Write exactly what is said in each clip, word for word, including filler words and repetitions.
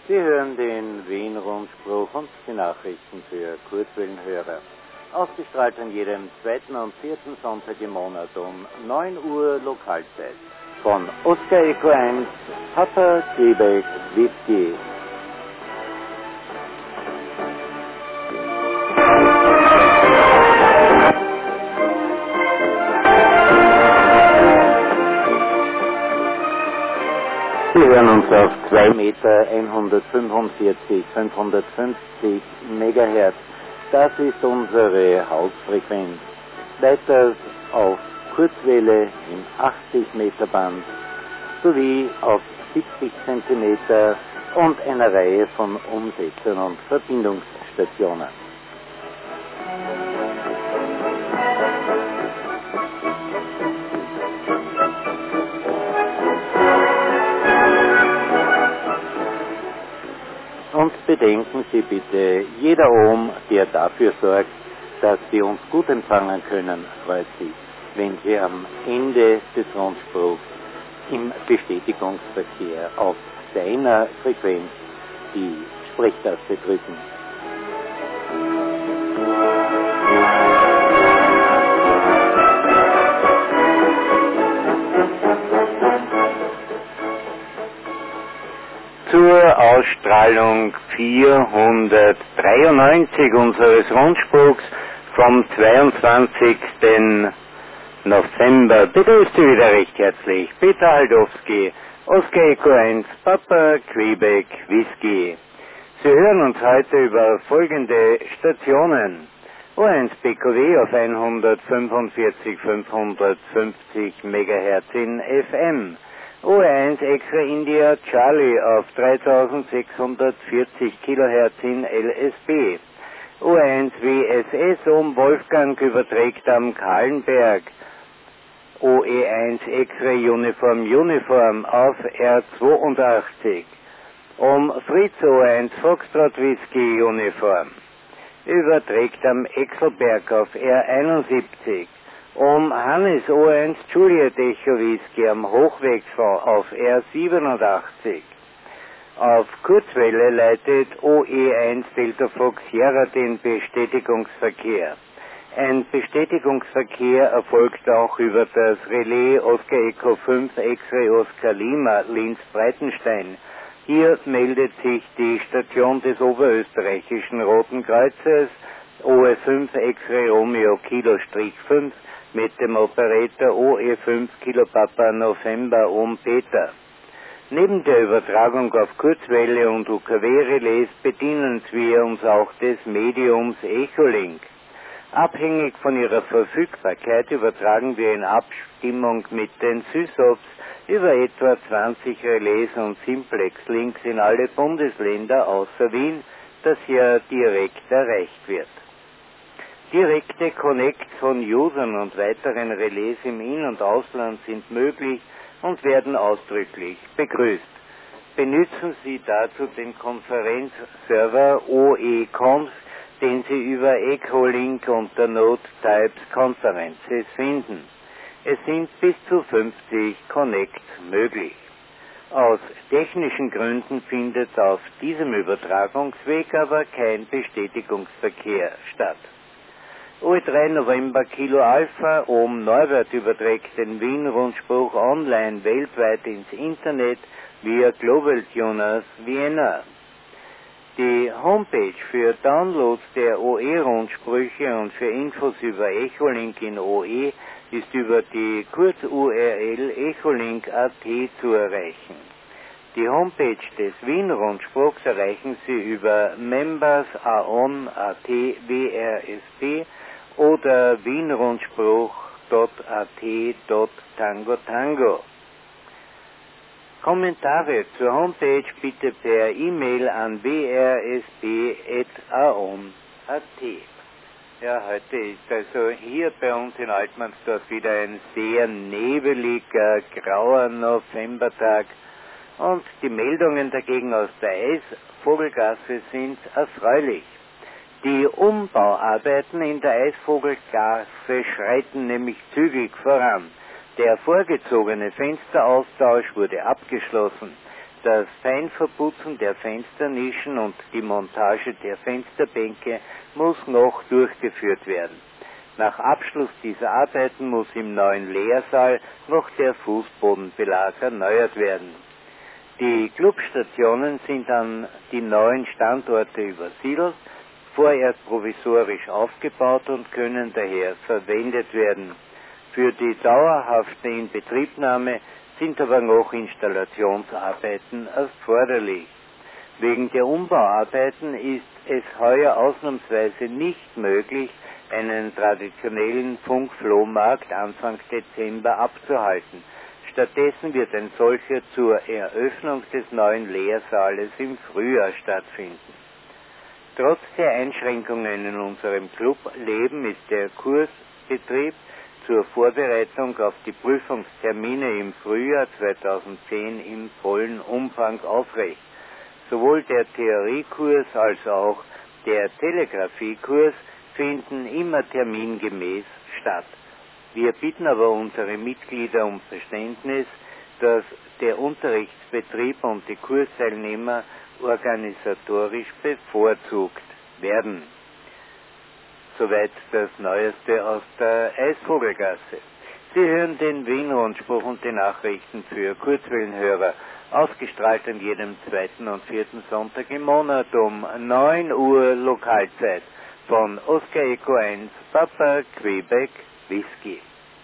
Sie hören den Wien-Rundspruch und die Nachrichten für Kurzwellenhörer. Ausgestrahlt an jedem zweiten und vierten Sonntag im Monat um neun Uhr Lokalzeit. Von Oscar Echo eins, Papa Quebec Whisky. Sie hören uns auf zwei Meter hundertfünfundvierzig, fünfhundertfünfzig Megahertz. Das ist unsere Hauptfrequenz. Weiters auf Kurzwelle im achtzig Meter Band sowie auf siebzig Zentimeter und einer Reihe von Umsetzern und Verbindungsstationen. Und bedenken Sie bitte, jeder Ohm, der dafür sorgt, dass Sie uns gut empfangen können, freut sich, wenn Sie am Ende des Rundspruchs im Bestätigungsverkehr auf seiner Frequenz die Sprechtaste drücken. Zur Ausstrahlung vierhundertdreiundneunzig unseres Rundspruchs vom zweiundzwanzigsten November begrüßt Sie wieder recht herzlich Peter Haldowski, Oscar Echo eins, Papa Quebec Whisky. Sie hören uns heute über folgende Stationen: O eins B K W auf hundertfünfundvierzig, fünfhundertfünfzig Megahertz in F M, O eins Extra India Charlie auf dreitausendsechshundertvierzig Kilohertz in L S B, O eins W S S um Wolfgang überträgt am Kahlenberg, O E eins X-Ray Uniform Uniform auf R zweiundachtzig, um Fritz O eins Foxtrot Whisky Uniform, überträgt am Exelberg auf R einundsiebzig, um Hannes O eins Juliet Echo Whisky am Hochwegsfonds auf R siebenundachtzig. Auf Kurzwelle leitet O E eins Delta Fox Sierra den Bestätigungsverkehr. Ein Bestätigungsverkehr erfolgt auch über das Relais Oscar Echo fünf X-Ray Oscar Lima Linz Breitenstein. Hier meldet sich die Station des Oberösterreichischen Roten Kreuzes O E fünf X-Ray Romeo Kilo fünf mit dem Operator O E fünf Kilo Papa November um Peter. Neben der Übertragung auf Kurzwelle und U K W-Relais bedienen wir uns auch des Mediums Echolink. Abhängig von ihrer Verfügbarkeit übertragen wir in Abstimmung mit den SysOps über etwa zwanzig Relais und Simplex-Links in alle Bundesländer außer Wien, das ja direkt erreicht wird. Direkte Connects von Usern und weiteren Relais im In- und Ausland sind möglich und werden ausdrücklich begrüßt. Benutzen Sie dazu den Konferenzserver O E Conf, den Sie über Echolink unter Node Types Conferences finden. Es sind bis zu fünfzig Connects möglich. Aus technischen Gründen findet auf diesem Übertragungsweg aber kein Bestätigungsverkehr statt. O E drei November Kilo Alpha Ohm Norbert überträgt den Wien-Rundspruch online weltweit ins Internet via Global Tuners Vienna. Die Homepage für Downloads der O E-Rundsprüche und für Infos über Echolink in O E ist über die Kurz-U R L echolink punkt a t zu erreichen. Die Homepage des Wien-Rundspruchs erreichen Sie über members punkt a o n punkt a t w r s p oder wienrundspruch punkt a t Tango Tango. Kommentare zur Homepage bitte per E-Mail an w r s p at a o n punkt a t. Ja, heute ist also hier bei uns in Altmannsdorf wieder ein sehr nebeliger, grauer Novembertag und die Meldungen dagegen aus der Eisvogelgasse sind erfreulich. Die Umbauarbeiten in der Eisvogelgasse schreiten nämlich zügig voran. Der vorgezogene Fensteraustausch wurde abgeschlossen. Das Feinverputzen der Fensternischen und die Montage der Fensterbänke muss noch durchgeführt werden. Nach Abschluss dieser Arbeiten muss im neuen Lehrsaal noch der Fußbodenbelag erneuert werden. Die Clubstationen sind an die neuen Standorte übersiedelt, vorerst provisorisch aufgebaut und können daher verwendet werden. Für die dauerhafte Inbetriebnahme sind aber noch Installationsarbeiten erforderlich. Wegen der Umbauarbeiten ist es heuer ausnahmsweise nicht möglich, einen traditionellen Funkflohmarkt Anfang Dezember abzuhalten. Stattdessen wird ein solcher zur Eröffnung des neuen Lehrsaales im Frühjahr stattfinden. Trotz der Einschränkungen in unserem Clubleben ist der Kursbetrieb zur Vorbereitung auf die Prüfungstermine im Frühjahr zweitausendzehn im vollen Umfang aufrecht. Sowohl der Theoriekurs als auch der Telegrafiekurs finden immer termingemäß statt. Wir bitten aber unsere Mitglieder um Verständnis, dass der Unterrichtsbetrieb und die Kursteilnehmer organisatorisch bevorzugt werden. Soweit das Neueste aus der Eisvogelgasse. Sie hören den Wien-Rundspruch und die Nachrichten für Kurzwellenhörer, ausgestrahlt an jedem zweiten und vierten Sonntag im Monat um neun Uhr Lokalzeit von Oscar Echo eins, Papa Quebec Whisky.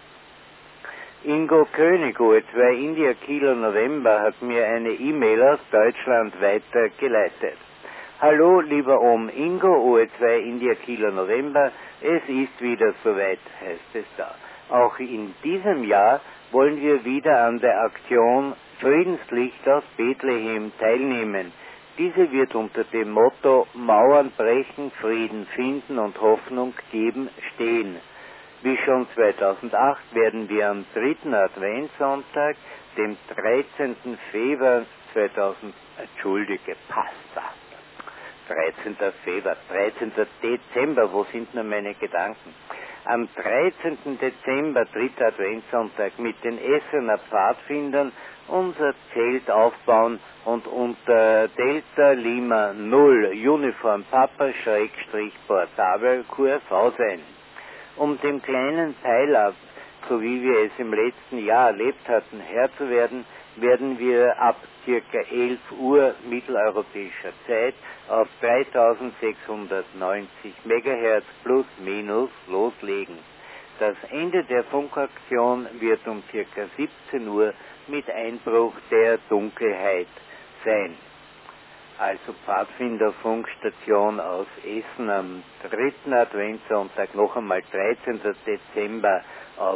Ingo König, O E zwei India Kilo November, hat mir eine E-Mail aus Deutschland weitergeleitet. Hallo, lieber Om Ingo, O E zwei India Kilo November, es ist wieder soweit, heißt es da. Auch in diesem Jahr wollen wir wieder an der Aktion Friedenslicht aus Bethlehem teilnehmen. Diese wird unter dem Motto Mauern brechen, Frieden finden und Hoffnung geben stehen. Wie schon zweitausendacht werden wir am dritten Adventssonntag, dem dreizehnten Februar zweitausend, Entschuldige, Pasta, dreizehnten Februar, dreizehnten Dezember, wo sind nur meine Gedanken? Am dreizehnten Dezember, dritter Adventssonntag, mit den Essener Pfadfindern unser Zelt aufbauen und unter Delta Lima null Uniform Papa Schrägstrich Portabel Q R V sein. Um dem kleinen Pfeil-Up, so wie wir es im letzten Jahr erlebt hatten, Herr zu werden, werden wir ab ca. elf Uhr mitteleuropäischer Zeit auf dreitausendsechshundertneunzig Megahertz plus minus loslegen. Das Ende der Funkaktion wird um ca. siebzehn Uhr mit Einbruch der Dunkelheit sein. Also Pfadfinderfunkstation aus Essen am dritten Adventssonntag, noch einmal dreizehnten Dezember auf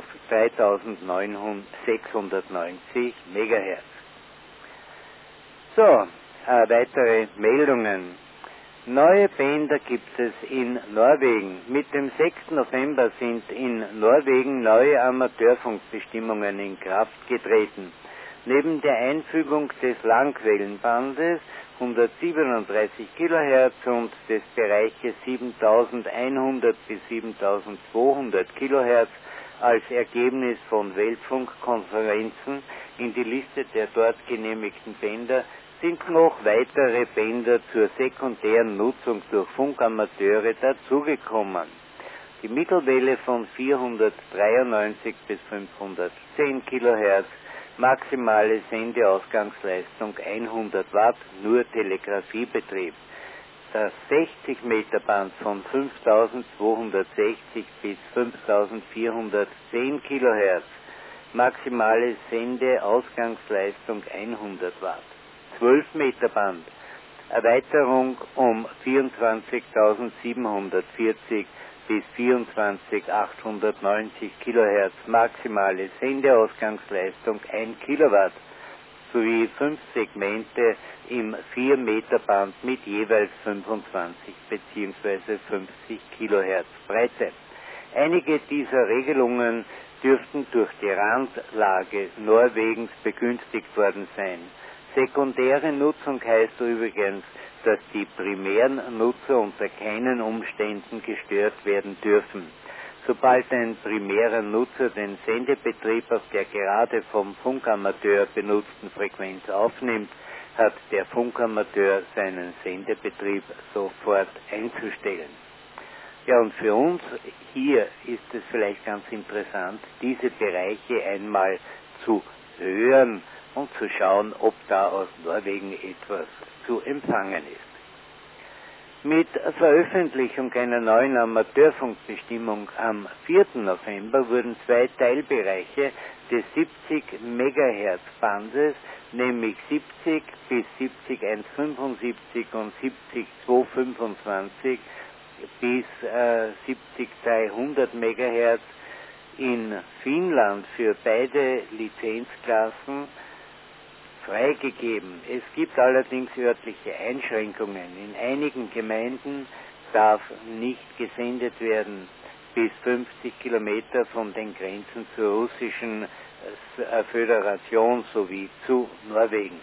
dreitausendsechshundertneunzig Megahertz. So, äh, weitere Meldungen. Neue Bänder gibt es in Norwegen. Mit dem sechsten November sind in Norwegen neue Amateurfunkbestimmungen in Kraft getreten. Neben der Einfügung des Langwellenbandes hundertsiebenunddreißig Kilohertz und des Bereiches siebentausendeinhundert bis siebentausendzweihundert Kilohertz als Ergebnis von Weltfunkkonferenzen in die Liste der dort genehmigten Bänder sind noch weitere Bänder zur sekundären Nutzung durch Funkamateure dazugekommen. Die Mittelwelle von vierhundertdreiundneunzig bis fünfhundertzehn Kilohertz, maximale Sendeausgangsleistung hundert Watt, nur Telegrafiebetrieb. Das sechzig Meter Band von fünftausendzweihundertsechzig bis fünftausendvierhundertzehn Kilohertz, maximale Sendeausgangsleistung hundert Watt. zwölf Meter Band, Erweiterung um vierundzwanzigtausendsiebenhundertvierzig bis vierundzwanzigtausendachthundertneunzig Kilohertz, maximale Sendeausgangsleistung ein Kilowatt, sowie fünf Segmente im vier Meter Band mit jeweils fünfundzwanzig bzw. fünfzig Kilohertz Breite. Einige dieser Regelungen dürften durch die Randlage Norwegens begünstigt worden sein. Sekundäre Nutzung heißt übrigens, dass die primären Nutzer unter keinen Umständen gestört werden dürfen. Sobald ein primärer Nutzer den Sendebetrieb auf der gerade vom Funkamateur benutzten Frequenz aufnimmt, hat der Funkamateur seinen Sendebetrieb sofort einzustellen. Ja, und für uns hier ist es vielleicht ganz interessant, diese Bereiche einmal zu hören und zu schauen, ob da aus Norwegen etwas zu empfangen ist. Mit Veröffentlichung einer neuen Amateurfunkbestimmung am vierten November wurden zwei Teilbereiche des siebzig Megahertz Bandes, nämlich siebzig bis siebzig Komma hundertfünfundsiebzig und siebzig Komma zweihundertfünfundzwanzig bis äh, siebzig Komma zweihundert Megahertz in Finnland für beide Lizenzklassen freigegeben. Es gibt allerdings örtliche Einschränkungen. In einigen Gemeinden darf nicht gesendet werden bis fünfzig Kilometer von den Grenzen zur russischen Föderation sowie zu Norwegen.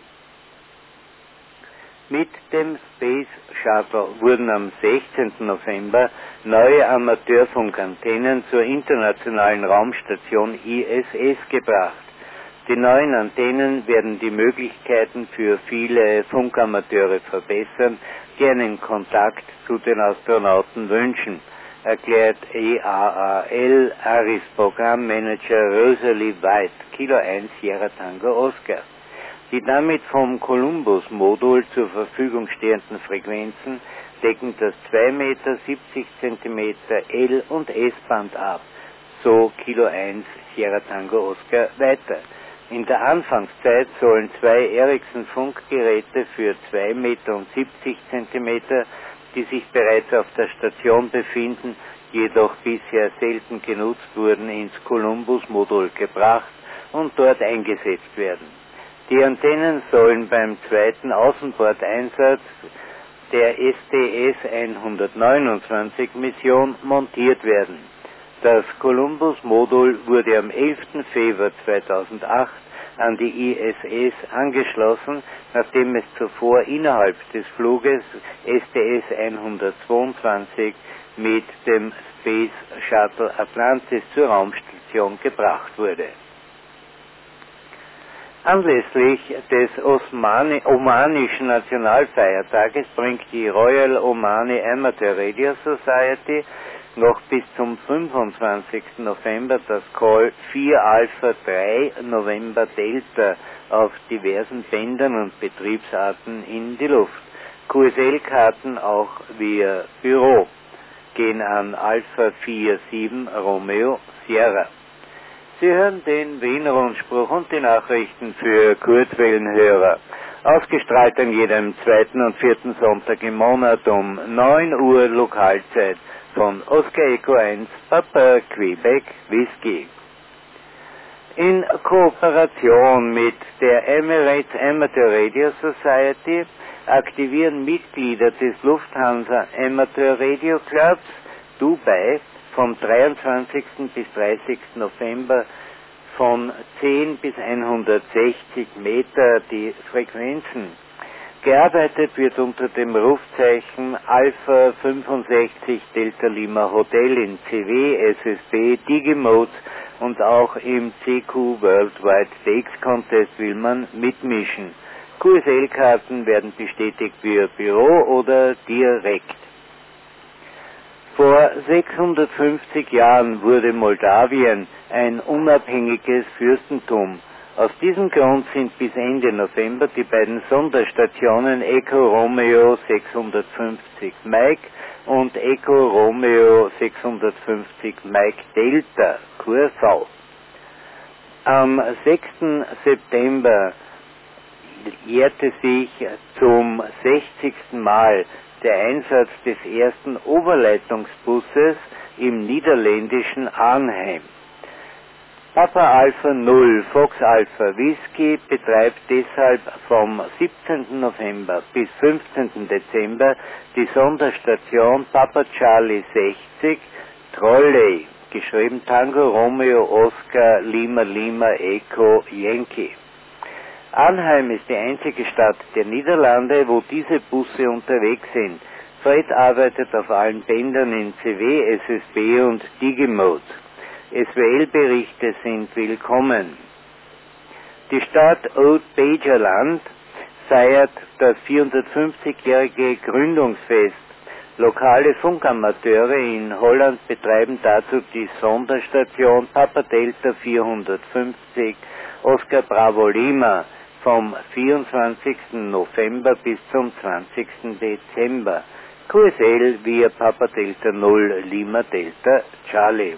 Mit dem Space Shuttle wurden am sechzehnten November neue Amateurfunkantennen zur internationalen Raumstation I S S gebracht. Die neuen Antennen werden die Möglichkeiten für viele Funkamateure verbessern, die einen Kontakt zu den Astronauten wünschen, erklärt E A A L Aris Programmmanager Rosalie White, Kilo eins Sierra Tango Oscar. Die damit vom Columbus-Modul zur Verfügung stehenden Frequenzen decken das zwei Meter siebzig Zentimeter L- und S-Band ab, so Kilo eins Sierra Tango Oscar weiter. In der Anfangszeit sollen zwei Ericsson-Funkgeräte für zwei Meter siebzig Zentimeter, die sich bereits auf der Station befinden, jedoch bisher selten genutzt wurden, ins Columbus-Modul gebracht und dort eingesetzt werden. Die Antennen sollen beim zweiten Außenbordeinsatz der S T S hundertneunundzwanzig Mission montiert werden. Das Columbus-Modul wurde am elften Februar zweitausendacht an die I S S angeschlossen, nachdem es zuvor innerhalb des Fluges S T S hundertzweiundzwanzig mit dem Space Shuttle Atlantis zur Raumstation gebracht wurde. Anlässlich des Osmani omanischen Nationalfeiertages bringt die Royal Omani Amateur Radio Society noch bis zum fünfundzwanzigsten November das Call vier Alpha drei November Delta auf diversen Bändern und Betriebsarten in die Luft. Q S L-Karten auch via Büro gehen an Alpha vier sieben Romeo Sierra. Sie hören den Wiener Rundspruch und die Nachrichten für Kurzwellenhörer. Ausgestrahlt an jedem zweiten und vierten Sonntag im Monat um neun Uhr Lokalzeit von Oscar Echo eins Papa Quebec Whisky. In Kooperation mit der Emirates Amateur Radio Society aktivieren Mitglieder des Lufthansa Amateur Radio Clubs Dubai vom dreiundzwanzigsten bis dreißigsten November von zehn bis hundertsechzig Meter die Frequenzen. Gearbeitet wird unter dem Rufzeichen Alpha fünfundsechzig Delta Lima Hotel in C W, S S B, Digimodes und auch im C Q Worldwide Stakes Contest will man mitmischen. Q S L-Karten werden bestätigt via Büro oder direkt. Vor sechshundertfünfzig Jahren wurde Moldawien ein unabhängiges Fürstentum. Aus diesem Grund sind bis Ende November die beiden Sonderstationen Echo Romeo sechshundertfünfzig Mike und Echo Romeo sechshundertfünfzig Mike Delta Q V. Am sechsten September jährte sich zum sechzigsten Mal der Einsatz des ersten Oberleitungsbusses im niederländischen Arnhem. Papa Alpha null Fox Alpha Whisky betreibt deshalb vom siebzehnten November bis fünfzehnten Dezember die Sonderstation Papa Charlie sechzig Trolley, geschrieben Tango Romeo Oscar Lima Lima Echo Yankee. Arnhem ist die einzige Stadt der Niederlande, wo diese Busse unterwegs sind. Fred arbeitet auf allen Bändern in C W, S S B und Digimode. S W L-Berichte sind willkommen. Die Stadt Oud-Bejerland feiert das vierhundertfünfzigjährige Gründungsfest. Lokale Funkamateure in Holland betreiben dazu die Sonderstation Papa Delta vierhundertfünfzig Oscar Bravo Lima vom vierundzwanzigsten November bis zum zwanzigsten Dezember. Q S L via Papa Delta null Lima Delta Charlie.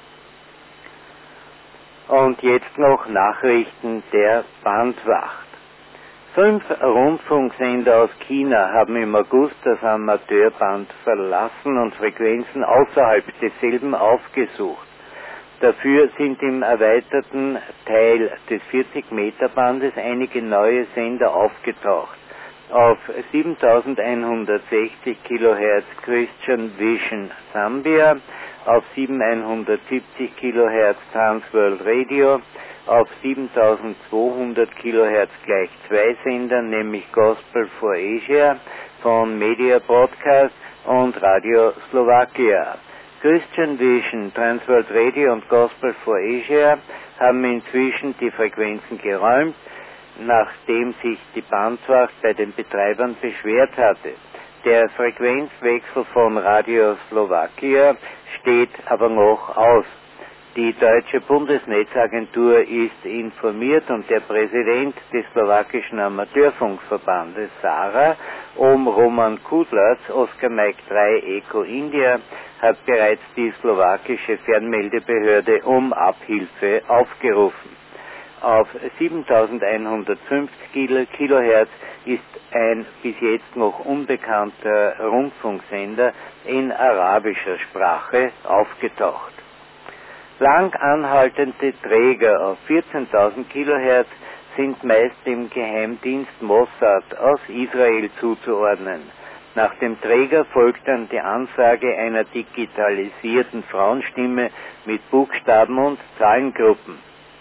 Und jetzt noch Nachrichten der Bandwacht. Fünf Rundfunksender aus China haben im August das Amateurband verlassen und Frequenzen außerhalb desselben aufgesucht. Dafür sind im erweiterten Teil des vierzig Meter Bandes einige neue Sender aufgetaucht. Auf siebentausendeinhundertsechzig Kilohertz Christian Vision Zambia, auf siebentausendeinhundertsiebzig Kilohertz Transworld Radio, auf siebentausendzweihundert Kilohertz gleich zwei Sender, nämlich Gospel for Asia von Media Broadcast und Radio Slovakia. Christian Vision, Transworld Radio und Gospel for Asia haben inzwischen die Frequenzen geräumt, nachdem sich die Bandwacht bei den Betreibern beschwert hatte. Der Frequenzwechsel von Radio Slowakia steht aber noch aus. Die deutsche Bundesnetzagentur ist informiert und der Präsident des slowakischen Amateurfunkverbandes SARA, Om Roman Kudlac, Oscar Mike drei Eco India, hat bereits die slowakische Fernmeldebehörde um Abhilfe aufgerufen. Auf siebentausendeinhundertfünfzig Kilohertz ist ein bis jetzt noch unbekannter Rundfunksender in arabischer Sprache aufgetaucht. Lang anhaltende Träger auf vierzehntausend Kilohertz sind meist dem Geheimdienst Mossad aus Israel zuzuordnen. Nach dem Träger folgt dann die Ansage einer digitalisierten Frauenstimme mit Buchstaben und Zahlengruppen.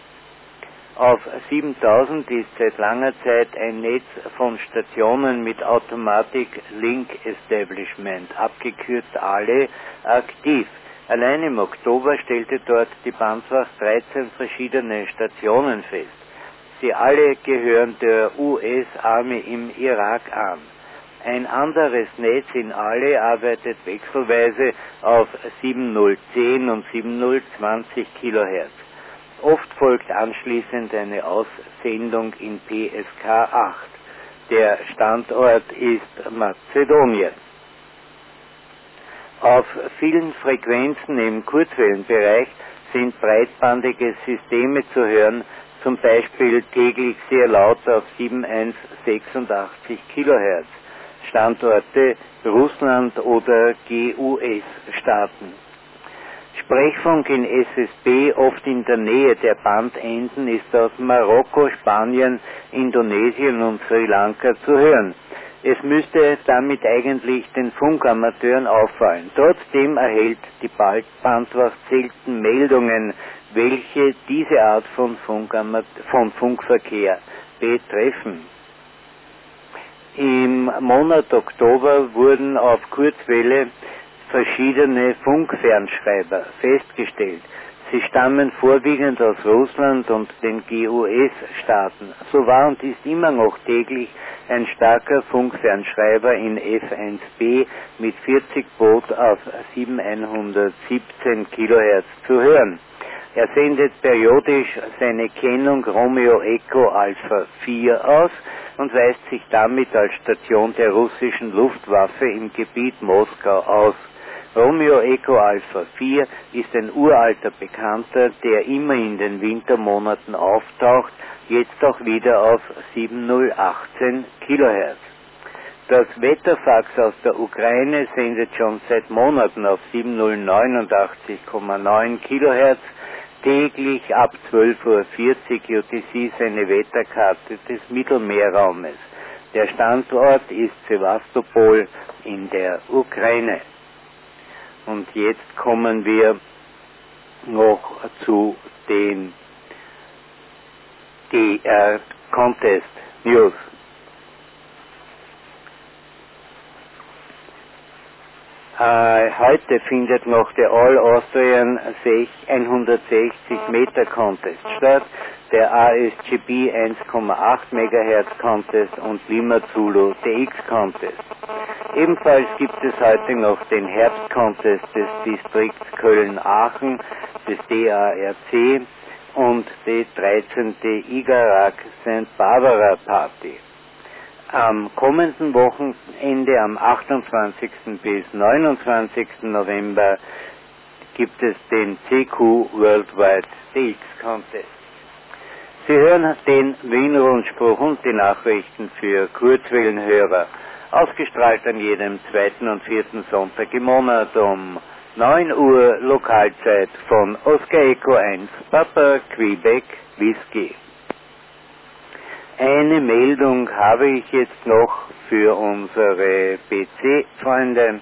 Auf siebentausend ist seit langer Zeit ein Netz von Stationen mit Automatic Link Establishment, abgekürzt A L E, aktiv. Allein im Oktober stellte dort die Bandwacht dreizehn verschiedene Stationen fest. Sie alle gehören der U S Army im Irak an. Ein anderes Netz in A L E arbeitet wechselweise auf siebentausendzehn und siebentausendzwanzig Kilohertz. Oft folgt anschließend eine Aussendung in P S K acht. Der Standort ist Mazedonien. Auf vielen Frequenzen im Kurzwellenbereich sind breitbandige Systeme zu hören, zum Beispiel täglich sehr laut auf siebentausendsechsundachtzig Kilohertz, Standorte Russland oder G U S-Staaten. Sprechfunk in S S B, oft in der Nähe der Bandenden, ist aus Marokko, Spanien, Indonesien und Sri Lanka zu hören. Es müsste damit eigentlich den Funkamateuren auffallen. Trotzdem erhält die Bandwacht selten Meldungen, welche diese Art von, von Funkverkehr betreffen. Im Monat Oktober wurden auf Kurzwelle verschiedene Funkfernschreiber festgestellt. Sie stammen vorwiegend aus Russland und den G U S-Staaten. So war und ist immer noch täglich ein starker Funkfernschreiber in F eins B mit vierzig Volt auf siebentausendeinhundertsiebzehn Kilohertz zu hören. Er sendet periodisch seine Kennung Romeo Echo Alpha vier aus und weist sich damit als Station der russischen Luftwaffe im Gebiet Moskau aus. Romeo Echo Alpha vier ist ein uralter Bekannter, der immer in den Wintermonaten auftaucht, jetzt auch wieder auf siebentausendachtzehn Kilohertz. Das Wetterfax aus der Ukraine sendet schon seit Monaten auf siebentausendneunundachtzig Komma neun Kilohertz täglich ab zwölf Uhr vierzig U T C seine Wetterkarte des Mittelmeerraumes. Der Standort ist Sevastopol in der Ukraine. Und jetzt kommen wir noch zu den D R Contest News. Äh, heute findet noch der All Austrian hundertsechzig Meter Contest statt. der A S G B eins Komma acht Megahertz Contest und Lima Zulu D X Contest. Ebenfalls gibt es heute noch den Herbst Contest des Distrikts Köln-Aachen, des D A R C und die dreizehnte Igarak Sankt Barbara Party. Am kommenden Wochenende, am achtundzwanzigsten bis neunundzwanzigsten November, gibt es den C Q Worldwide D X Contest. Sie hören den Wien-Rundspruch und die Nachrichten für Kurzwellenhörer, ausgestrahlt an jedem zweiten und vierten Sonntag im Monat um neun Uhr Lokalzeit von Oscar Echo eins, Papa Quebec Whisky. Eine Meldung habe ich jetzt noch für unsere P C-Freunde.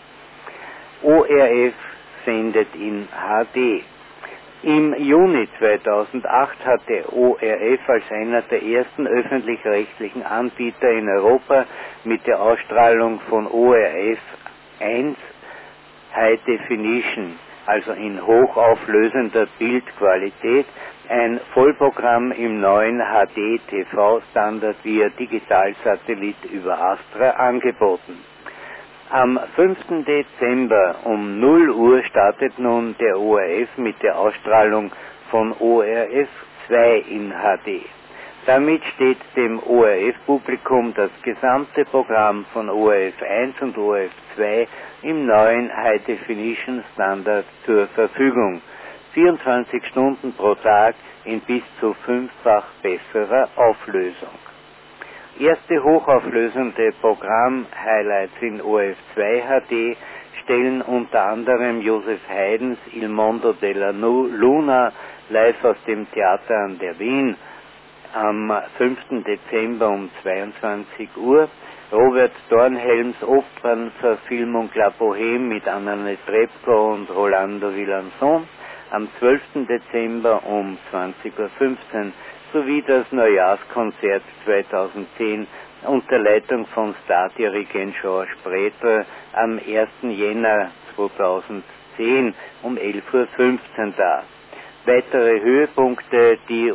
O R F sendet in H D. Im Juni zweitausendacht hatte O R F als einer der ersten öffentlich-rechtlichen Anbieter in Europa mit der Ausstrahlung von O R F eins High Definition, also in hochauflösender Bildqualität, ein Vollprogramm im neuen H D-T V-Standard via Digitalsatellit über Astra angeboten. Am fünften Dezember um null Uhr startet nun der O R F mit der Ausstrahlung von O R F zwei in H D. Damit steht dem O R F-Publikum das gesamte Programm von O R F eins und O R F zwei im neuen High Definition Standard zur Verfügung. vierundzwanzig Stunden pro Tag in bis zu fünffach besserer Auflösung. Erste hochauflösende Programm-Highlights in O R F zwei H D stellen unter anderem Josef Haydns Il Mondo della Luna live aus dem Theater an der Wien am fünften Dezember um zweiundzwanzig Uhr, Robert Dornhelms Opernverfilmung La Bohème mit Anna Netrebko und Rolando Villanson am zwölften Dezember um zwanzig Uhr fünfzehn sowie das Neujahrskonzert zweitausendzehn unter Leitung von Stardirigent Georges Bretl am ersten Jänner zweitausendzehn um elf Uhr fünfzehn dar. Weitere Höhepunkte: die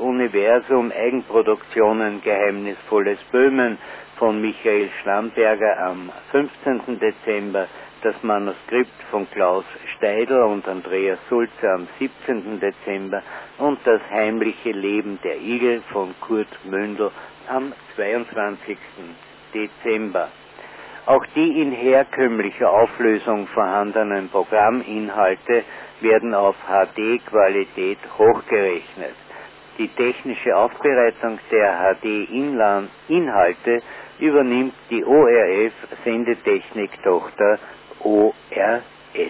Universum-Eigenproduktionen Geheimnisvolles Böhmen von Michael Schlamberger am fünfzehnten Dezember, das Manuskript von Klaus Steidl und Andreas Sulzer am siebzehnten Dezember und das heimliche Leben der Igel von Kurt Mündel am zweiundzwanzigsten Dezember. Auch die in herkömmlicher Auflösung vorhandenen Programminhalte werden auf H D-Qualität hochgerechnet. Die technische Aufbereitung der H D-Inhalte übernimmt die O R F-Sendetechnik-Tochter O R S.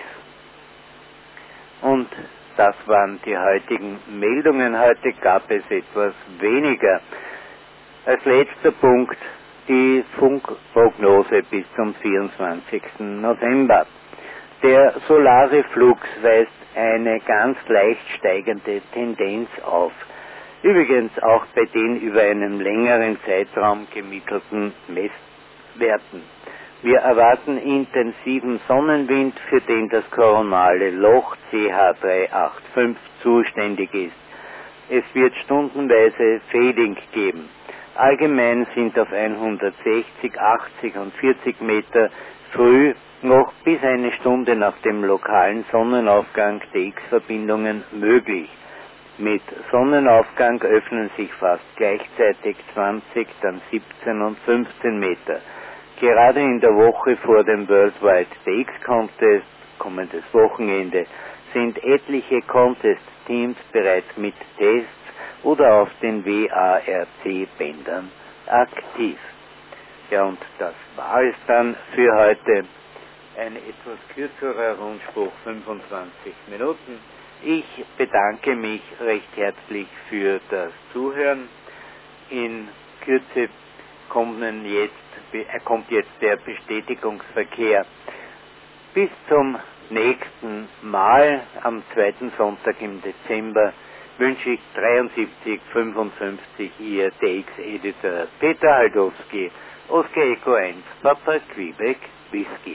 Und das waren die heutigen Meldungen. Heute gab es etwas weniger. Als letzter Punkt die Funkprognose bis zum vierundzwanzigsten November. Der solare Flux weist eine ganz leicht steigende Tendenz auf. Übrigens auch bei den über einen längeren Zeitraum gemittelten Messwerten. Wir erwarten intensiven Sonnenwind, für den das koronale Loch C H drei acht fünf zuständig ist. Es wird stundenweise Fading geben. Allgemein sind auf hundertsechzig, achtzig und vierzig Meter früh noch bis eine Stunde nach dem lokalen Sonnenaufgang D X-Verbindungen möglich. Mit Sonnenaufgang öffnen sich fast gleichzeitig zwanzig, dann siebzehn und fünfzehn Meter. Gerade in der Woche vor dem Worldwide D X Contest, kommendes Wochenende, sind etliche Contest-Teams bereits mit Tests oder auf den W A R C-Bändern aktiv. Ja, und das war es dann für heute. Ein etwas kürzerer Rundspruch, fünfundzwanzig Minuten. Ich bedanke mich recht herzlich für das Zuhören. In Kürze kommen jetzt, kommt jetzt der Bestätigungsverkehr. Bis zum nächsten Mal, am zweiten Sonntag im Dezember, wünsche ich dreiundsiebzig fünfundfünfzig Ihr D X-Editor Peter Haldowski, Oscar Echo eins, Papa Quebec Whisky.